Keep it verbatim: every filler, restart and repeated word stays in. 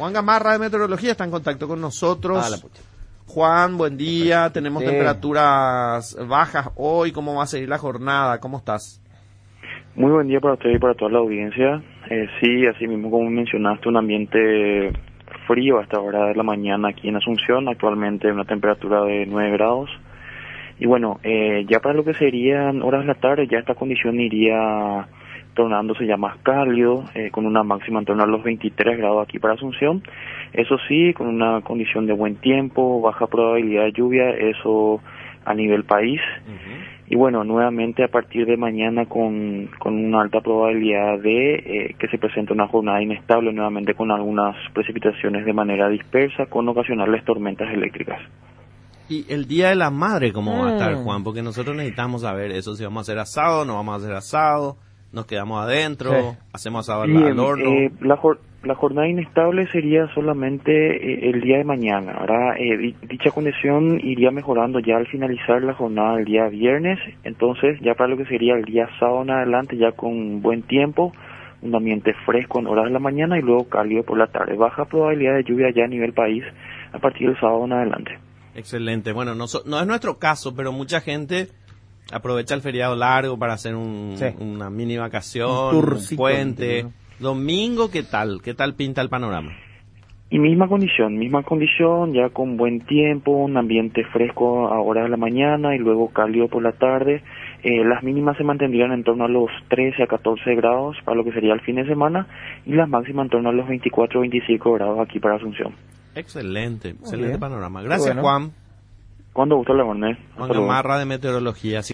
Juan Gamarra de Meteorología está en contacto con nosotros. Ah, la pucha. Juan, buen día. Tenemos Sí. temperaturas bajas hoy. ¿Cómo va a seguir la jornada? ¿Cómo estás? Muy buen día para usted y para toda la audiencia. Eh, sí, así mismo como mencionaste, un ambiente frío hasta hora de la mañana aquí en Asunción, actualmente una temperatura de nueve grados. Y bueno, eh, ya para lo que serían horas de la tarde, ya esta condición iría tornándose ya más cálido, eh, con una máxima en torno a los veintitrés grados aquí para Asunción. Eso sí, con una condición de buen tiempo, baja probabilidad de lluvia, eso a nivel país. Uh-huh. Y bueno, nuevamente a partir de mañana con, con una alta probabilidad de eh, que se presente una jornada inestable, nuevamente con algunas precipitaciones de manera dispersa, con ocasionales tormentas eléctricas. Y el Día de la Madre, ¿cómo mm. va a estar, Juan? Porque nosotros necesitamos saber eso, si vamos a hacer asado, no vamos a hacer asado, nos quedamos adentro, sí. hacemos asado Bien, al horno. Eh, la, jor- la jornada inestable sería solamente eh, el día de mañana. Ahora, eh, dicha condición iría mejorando ya al finalizar la jornada del día viernes, entonces ya para lo que sería el día sábado en adelante, ya con buen tiempo, un ambiente fresco en horas de la mañana y luego cálido por la tarde. Baja probabilidad de lluvia ya a nivel país a partir del sábado en adelante. Excelente. Bueno, no, so, no es nuestro caso, pero mucha gente aprovecha el feriado largo para hacer un, sí. una mini vacación, un, un puente. Domingo, ¿qué tal? ¿Qué tal pinta el panorama? Y misma condición, misma condición, ya con buen tiempo, un ambiente fresco a horas de la mañana y luego cálido por la tarde. Eh, las mínimas se mantendrían en torno a los trece a catorce grados para lo que sería el fin de semana y las máximas en torno a los veinticuatro a veinticinco grados aquí para Asunción. Excelente, excelente panorama. Gracias, bueno. Juan. Cuando guste la jornada. Juan Gamarra de Meteorología.